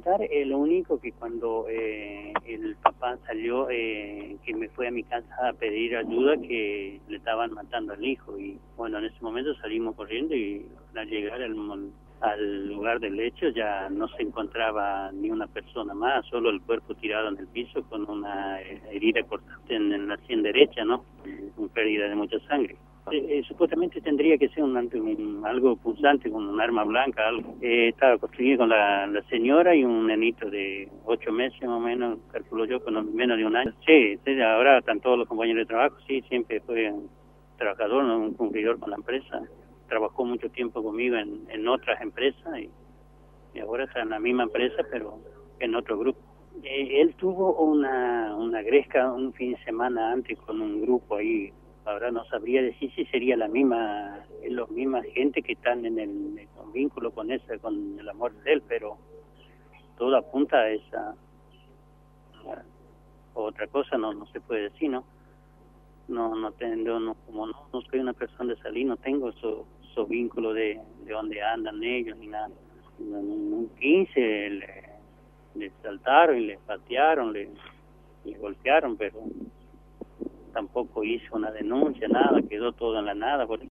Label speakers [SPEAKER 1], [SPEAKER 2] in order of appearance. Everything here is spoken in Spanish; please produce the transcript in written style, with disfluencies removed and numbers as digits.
[SPEAKER 1] contar, lo único que cuando el papá salió, que me fue a mi casa a pedir ayuda, que le estaban matando al hijo, y bueno, en ese momento salimos corriendo, y al llegar al lugar del hecho ya no se encontraba ni una persona más, solo el cuerpo tirado en el piso con una herida cortante en la sien derecha, ¿no? Con pérdida de mucha sangre. Supuestamente tendría que ser algo punzante, con un arma blanca, algo. Estaba construido con la señora y un nenito de 8 meses más o menos, calculo yo, con menos de un año. Sí, ahora están todos los compañeros de trabajo, sí, siempre fue un trabajador, ¿no? Un cumplidor con la empresa. Trabajó mucho tiempo conmigo en otras empresas y ahora está en la misma empresa, pero en otro grupo. Él tuvo una gresca un fin de semana antes con un grupo ahí. Ahora no sabría decir si sería la misma gente que están en el vínculo con el amor de él, pero todo apunta a esa otra cosa, no se puede decir, ¿no? Como no soy una persona de salir, no tengo esos vínculos de dónde andan ellos ni nada. En un 15 le saltaron y le patearon, le golpearon, pero tampoco hizo una denuncia, nada, quedó todo en la nada.